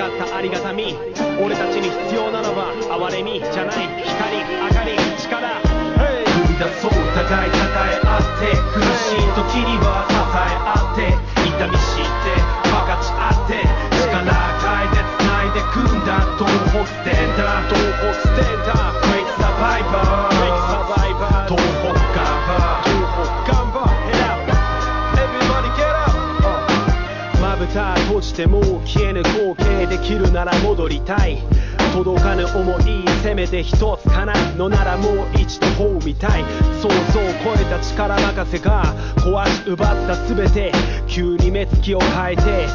ったありがたみ、俺たちに必要なのは哀れみじゃない、光、明かり、力。 踏み出そう、互い称え合って、苦しい時には支え合って、痛み知って分かち合って、力変えて繋いでくんだ。東北ステンダー、 東北ステンダー、 Great Survivor、 Great Survivor、 東北ガンバ、 東北ガンバ、 Head up Everybody get up。 まぶた閉じてもう消えぬ光景、できるなら戻りたい。届かぬ思い、せめて一つ叶うのならもう一度こう見たい。想像を超えた力任せが壊し奪った全て、急に目つきを変えて